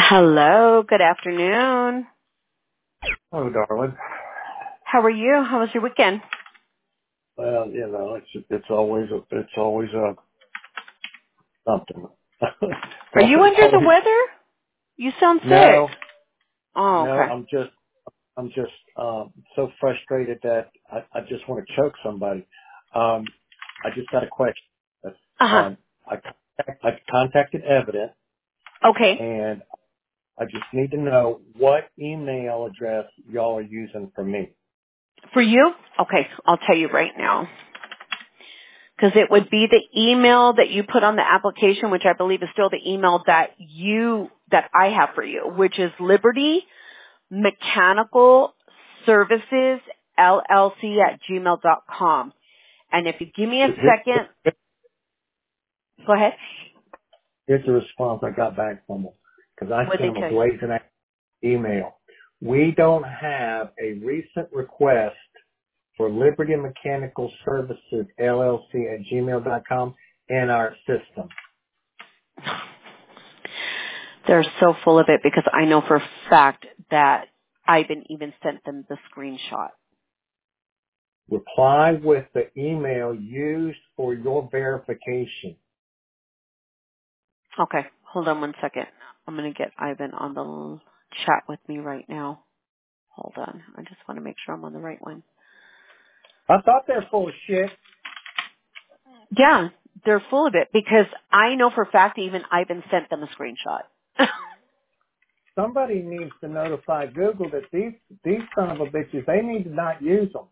Hello, good afternoon. Oh, darling. How are you? How was your weekend? Well, it's always something. Are you It's under the always weather? You sound sick. no, Oh, no. okay. I'm just so frustrated that I just want to choke somebody. I just got a question. Uh-huh. I contacted Evident, Okay. and I just need to know what email address y'all are using for me. For you? Okay, I'll tell you right now. Because it would be the email that you put on the application, which I believe is still the email that I have for you, which is Liberty Mechanical Services LLC at gmail.com. And if you give me a second, go ahead. Here's the response I got back from them because I What sent they them a tell you? blazing email. We don't have a recent request for Liberty Mechanical Services LLC at gmail.com in our system. They're so full of it because I know for a fact that Ivan even sent them the screenshot. Reply with the email used for your verification. Okay, hold on one second. I'm going to get Ivan on the chat with me right now. Hold on. I just want to make sure I'm on the right one. I thought they're full of shit. Yeah, they're full of it because I know for a fact even Ivan sent them a screenshot. Somebody needs to notify Google that these son of a bitches, they need to not use them.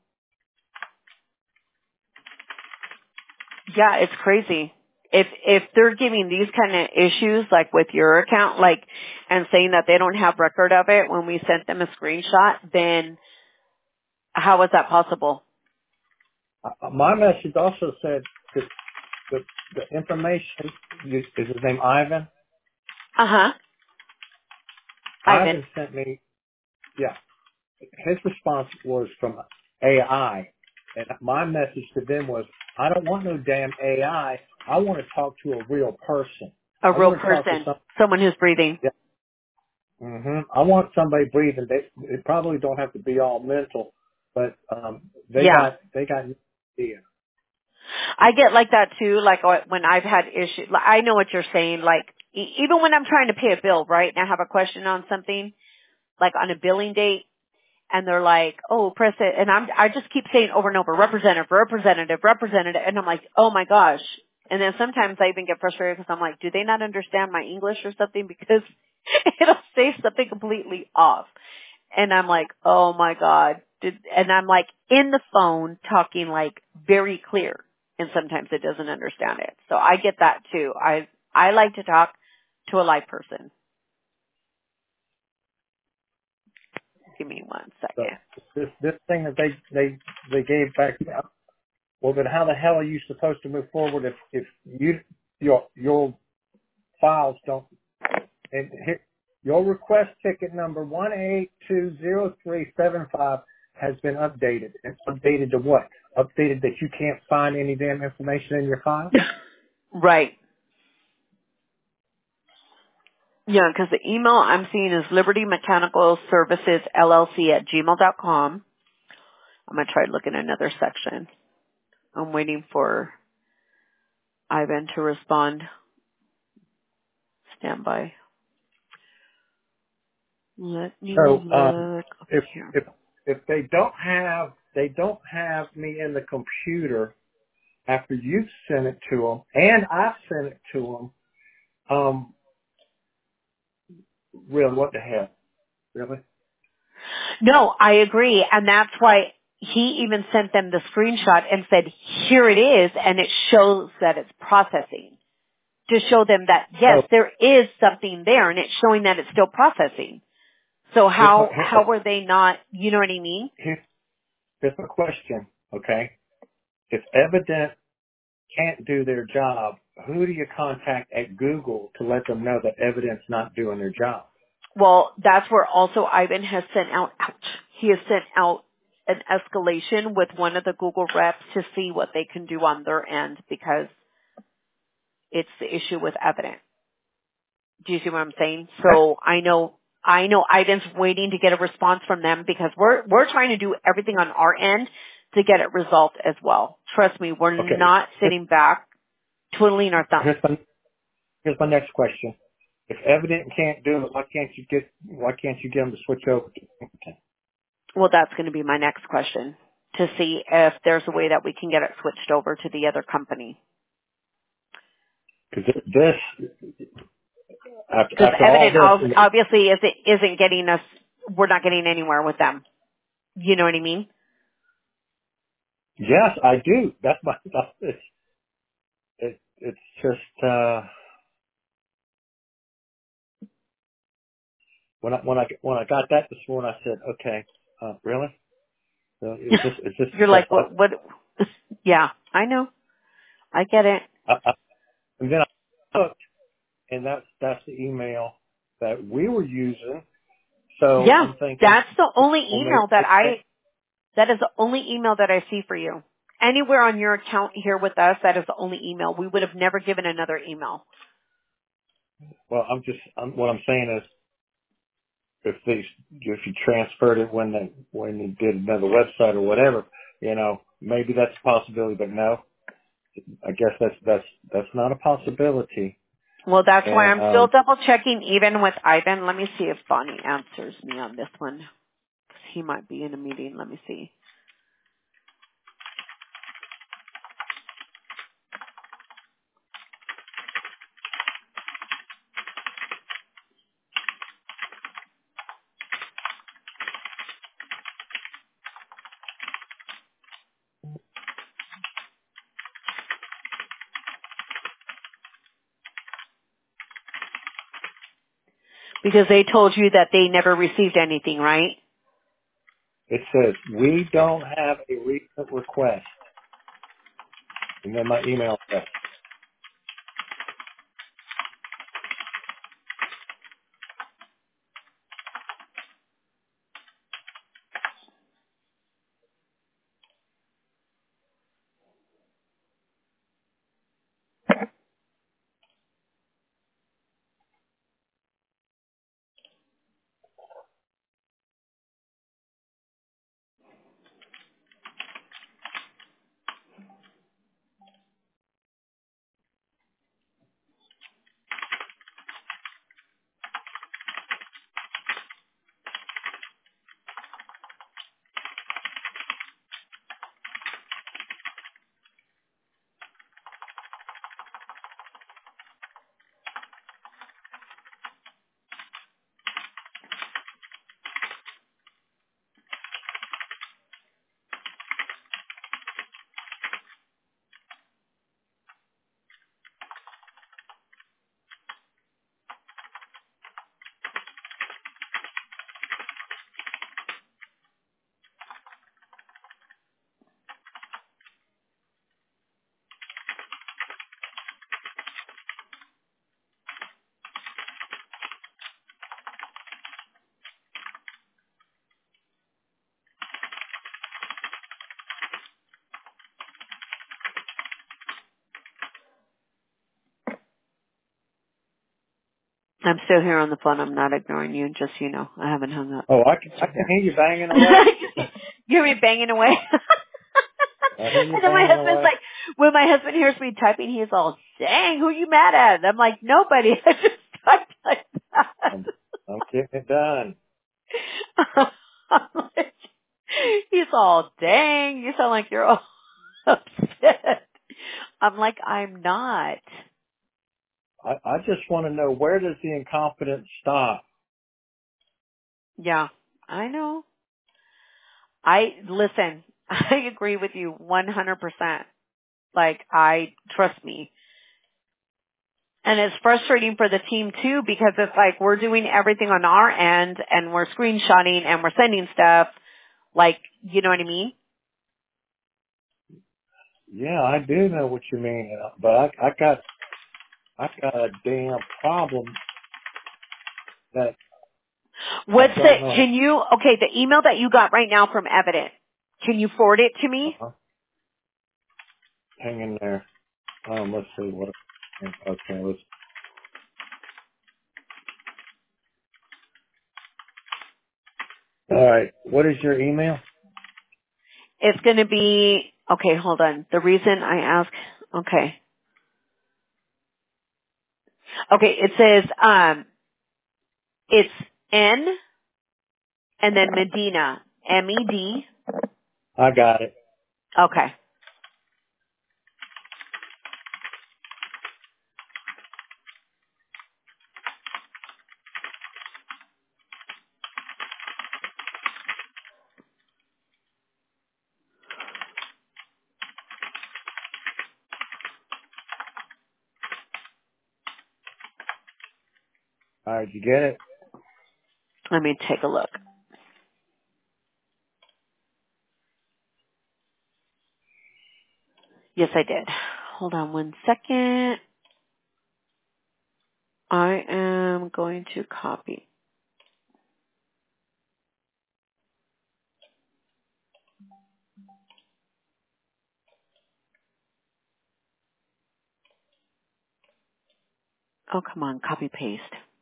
Yeah, it's crazy. If they're giving these kind of issues like with your account, like, and saying that they don't have record of it when we sent them a screenshot, then how is that possible? My message also said that the information, is his name Ivan? Uh-huh. Ivan. Ivan sent me, yeah, his response was from AI. And my message to them was, I don't want no damn AI. I want to talk to a real person. A I real want to talk to person. Someone who's breathing. yeah, I want somebody breathing. They probably don't have to be all mental, but they Yeah. got yeah. I get like that too, like when I've had issues. Like, I know what you're saying, like even when I'm trying to pay a bill, right, and I have a question on something, like on a billing date, and they're like, oh, press it, and I just keep saying over and over, representative, representative, representative, and I'm like, oh my gosh. And then sometimes I even get frustrated because I'm like, do they not understand my English or something? Because it'll say something completely off. And I'm like, oh my God. And I'm like in the phone talking like very clear. And sometimes it doesn't understand it. So I get that too. I like to talk to a live person. Give me one So second. this thing that they gave back. Well, then how the hell are you supposed to move forward if your files don't? And here, your request ticket number 1820375 has been updated. It's updated to what? Updated that you can't find any damn information in your file? Right. Yeah, because the email I'm seeing is Liberty Mechanical Services LLC at gmail.com. I'm going to try looking at another section. I'm waiting for Ivan to respond. Stand by. Let me So look over if here. if if they don't have me in the computer after you've sent it to them and I've sent it to them, really, what the hell? Really? No, I agree. And that's why he even sent them the screenshot and said, here it is. And it shows that it's processing to show them that, yes, So there is something there and it's showing that it's still processing. So here's my, how were they not, you know what I mean? here's, here's my question, okay? If Evident can't do their job, who do you contact at Google to let them know that Evident's not doing their job? Well, that's where also Ivan has sent out, ouch, he has sent out an escalation with one of the Google reps to see what they can do on their end because it's the issue with evidence. Do you see what I'm saying? So I know Ivan's waiting to get a response from them because we're trying to do everything on our end to get it resolved as well. Trust me, we're Okay. not sitting back twiddling our thumbs. Here's my next question. If Evident can't do it, why can't you get them to switch over to Pingleton? Well, that's going to be my next question, to see if there's a way that we can get it switched over to the other company. Because this, Because after all Evident this, obviously isn't getting us, we're not getting anywhere with them. You know what I mean? yes, I do. That's my. It's just when I got that this morning, I said, okay, really? So is this You're like, what? Yeah, I know. I get it. and then I looked, and that's the email that we were using. So Yeah, I'm thinking, that's the only well, email that is the only email that I see for you. Anywhere on your account here with us, that is the only email. We would have never given another email. well, what I'm saying is, if you transferred it when you did another website or whatever, maybe that's a possibility. But no, I guess that's not a possibility. Well, that's why And I'm still double checking even with Ivan. Let me see if Bonnie answers me on this one. 'Cause he might be in a meeting. Let me see. Because they told you that they never received anything, right? it says we don't have a recent request, and then my email address. I'm still here on the phone. I'm not ignoring you. Just so you know, I haven't hung up. Oh, I can hear you banging away. You hear me banging away? I hear you And then my banging husband's away. like, when my husband hears me typing, he's all, dang, who you mad at? And I'm like, nobody. I just typed like I'm getting it done. that. He's all, dang, you sound like you're all upset. I'm like, I'm not. I just want to know, where does the incompetence stop? Yeah, I know. Listen, I agree with you 100%. Like, trust me. And it's frustrating for the team too, because it's like we're doing everything on our end and we're screenshotting and we're sending stuff. Like, you know what I mean? Yeah, I do know what you mean, but I got a damn problem that I don't know. The email that you got right now from Evident, can you forward it to me? Uh-huh. Hang in there. Let's see what. Okay, let's. All right. What is your email? It's going to be, okay, hold on. The reason I ask, okay. Okay, it says, it's N and then Medina, M-E-D. I got it. Okay. All right. You get it? Let me take a look. Yes, I did. Hold on one second. I am going to copy. Oh, come on, copy paste.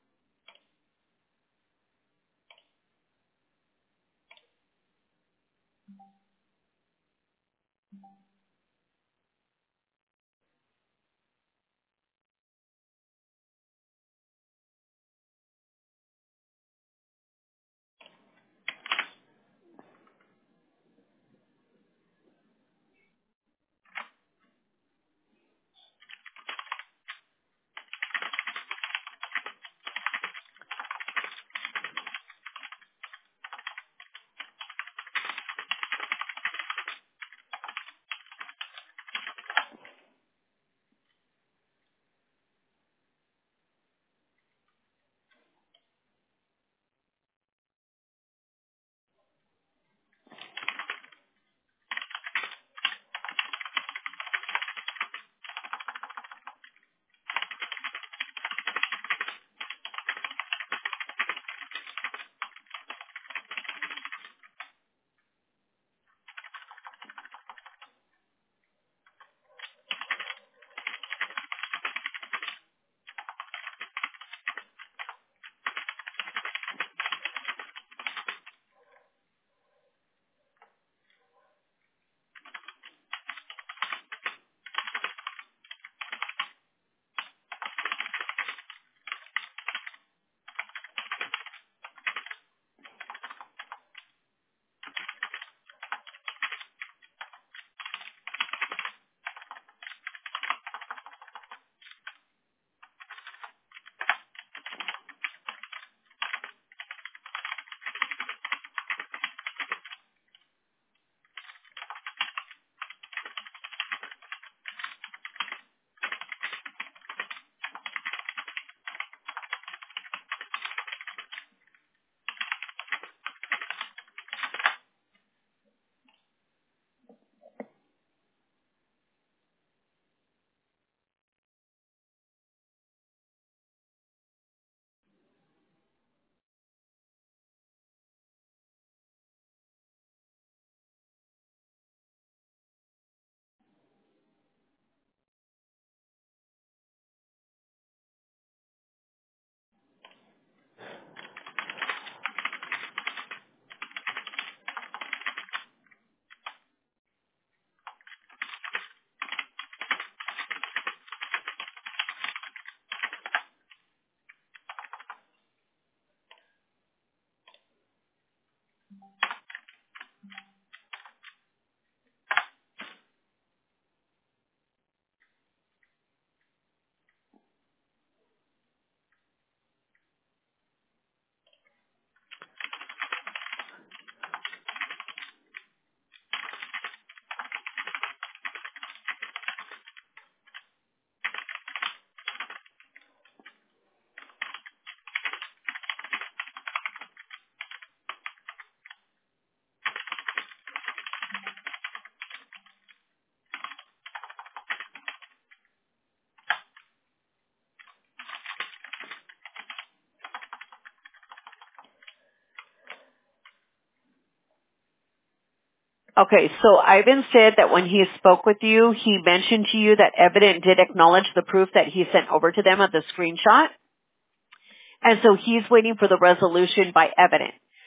Okay, so Ivan said that when he spoke with you, he mentioned to you that Evident did acknowledge the proof that he sent over to them of the screenshot. And so he's waiting for the resolution by Evident.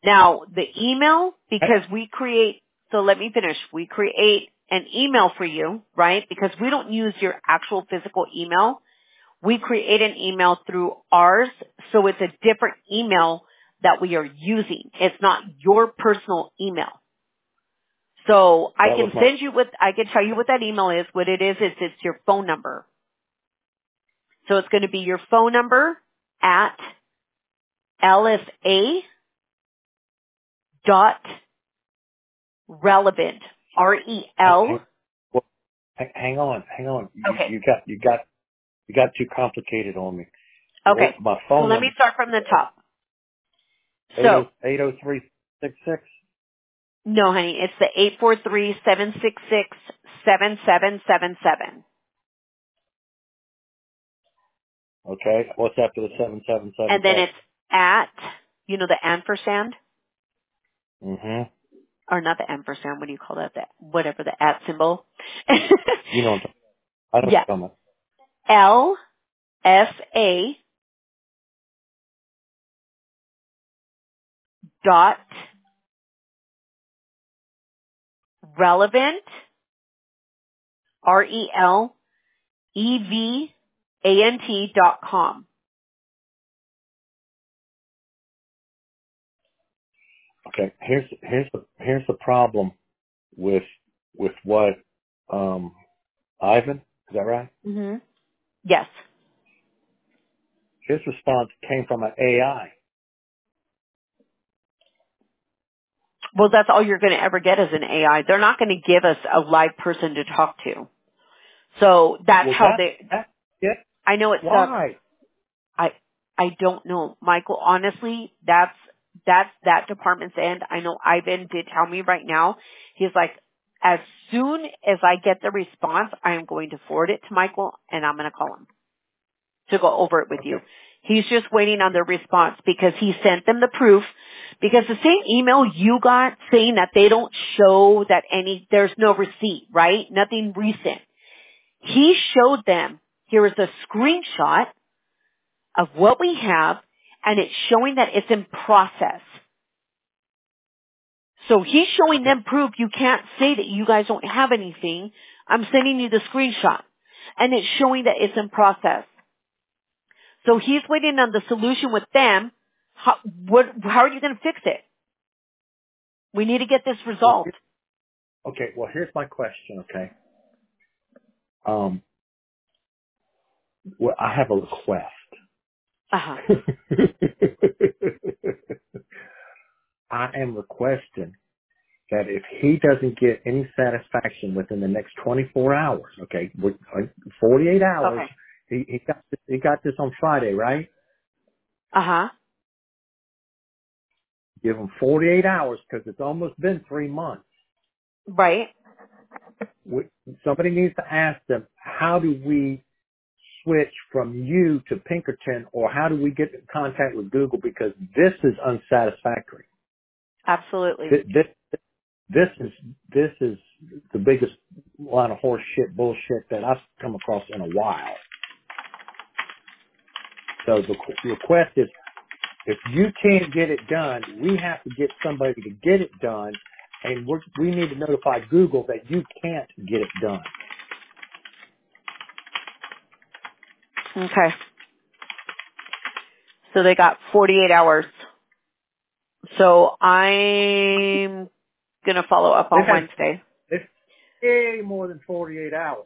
Now, the email, because so let me finish. We create an email for you, right? Because we don't use your actual physical email. We create an email through ours, so it's a different email that we are using. It's not your personal email. So I can I can tell you what that email is. What it is it's your phone number. So it's going to be your phone number at LSA dot relevant, REL. Well, hang on. Okay. You got too complicated on me. Okay. My So phone let number. me start from the top. So 80366. no, honey, it's the 843-766-7777. Okay. What's after the 7777? And then it's at, the ampersand, Mm-hmm. or not the ampersand, what do you call that? Whatever the at symbol. You know, I don't Yeah. know. LSA dot relevant, RELEVANT.com. Okay. Here's the problem with what Ivan, is that right? Mm-hmm. Yes. His response came from an AI. Well, that's all you're going to ever get as an AI. They're not going to give us a live person to talk to. So that's how Yeah. I know it sucks. Why? I don't know, Michael. Honestly, that's that department's end. I know Ivan did tell me right now. He's like, as soon as I get the response, I am going to forward it to Michael and I'm going to call him to go over it with you. He's just waiting on their response because he sent them the proof, because the same email you got saying that they don't show that there's no receipt, right? Nothing recent. He showed them, here is a screenshot of what we have, and it's showing that it's in process. So he's showing them proof. You can't say that you guys don't have anything. I'm sending you the screenshot, and it's showing that it's in process. So he's waiting on the solution with them. How are you going to fix it? We need to get this resolved. Well, here's my question, okay? Well, I have a request. Uh-huh. I am requesting that if he doesn't get any satisfaction within the next 24 hours, 48 hours, Okay. he got this on Friday, right? Uh-huh. Give him 48 hours because it's almost been 3 months. Right. Somebody needs to ask them, how do we switch from you to Pinkerton, or how do we get in contact with Google, because this is unsatisfactory. Absolutely. This is the biggest line of horse shit bullshit that I've come across in a while. So the request is, if you can't get it done, we have to get somebody to get it done, and we need to notify Google that you can't get it done. Okay. So they got 48 hours. So I'm going to follow up on Wednesday. It's way more than 48 hours.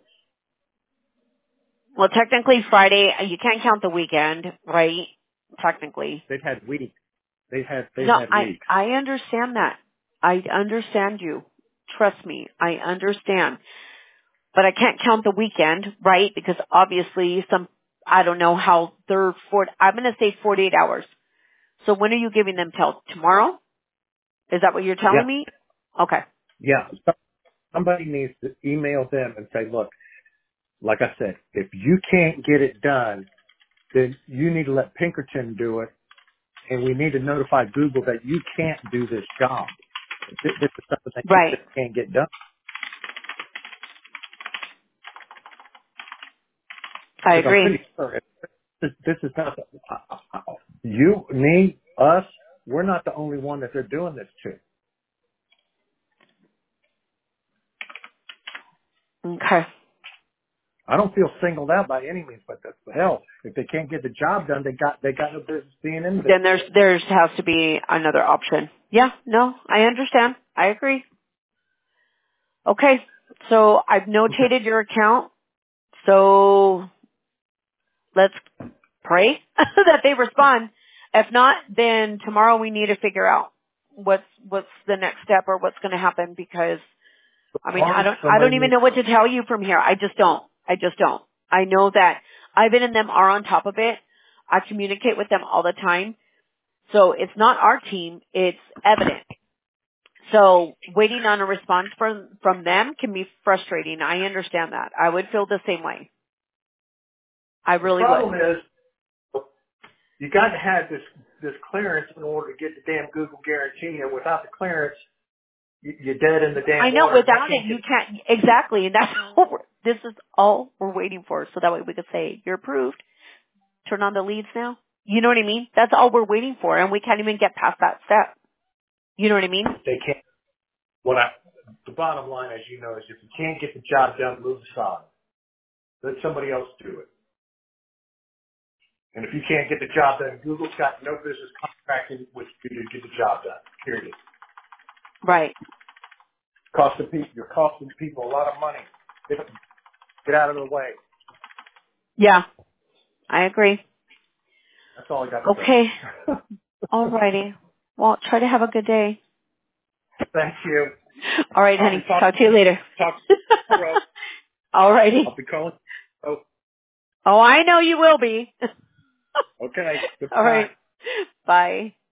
Well, technically Friday, you can't count the weekend, right? Technically. They've had weeks. They've had weeks. I understand that. I understand you. Trust me. I understand. But I can't count the weekend, right? Because obviously I don't know how I'm going to say 48 hours. So when are you giving them till tomorrow? Is that what you're telling me? Okay. Yeah. Somebody needs to email them and say, look, like I said, if you can't get it done, then you need to let Pinkerton do it, and we need to notify Google that you can't do this job. This is something that you Right. just can't get done. I Because I'm agree. pretty sure this is not you, me, us. we're not the only one that they're doing this to. Okay. I don't feel singled out by any means, but that's the hell. If they can't get the job done, they got no business being in this. Then there has to be another option. Yeah, no, I understand. I agree. Okay. So I've notated your account. So let's pray that they respond. If not, then tomorrow we need to figure out what's the next step or what's going to happen, because I mean, I don't even know what to tell you from here. I just don't. I know that Ivan and them are on top of it. I communicate with them all the time. So it's not our team, it's evident. So waiting on a response from them can be frustrating. I understand that. I would feel the same way. I really would. The problem is, you got to have this clearance in order to get the damn Google guarantee, and without the clearance, you're dead in the damn I know, water. without it, you can't, exactly, and that's this is all we're waiting for, so that way we could say, you're approved, turn on the leads now. You know what I mean? That's all we're waiting for, and we can't even get past that step. You know what I mean? They can't. The bottom line, as you know, is if you can't get the job done, move aside. Let somebody else do it. And if you can't get the job done, Google's got no business contracting with you to get the job done, period. Right. You're costing people a lot of money. Get out of the way. Yeah, I agree. That's all I got to Okay. say. All righty. Well, try to have a good day. Thank you. All right, honey. Talk to you later. Talk tomorrow. All righty. I'll be calling. Oh, I know you will be. Okay. Goodbye. All right. Bye.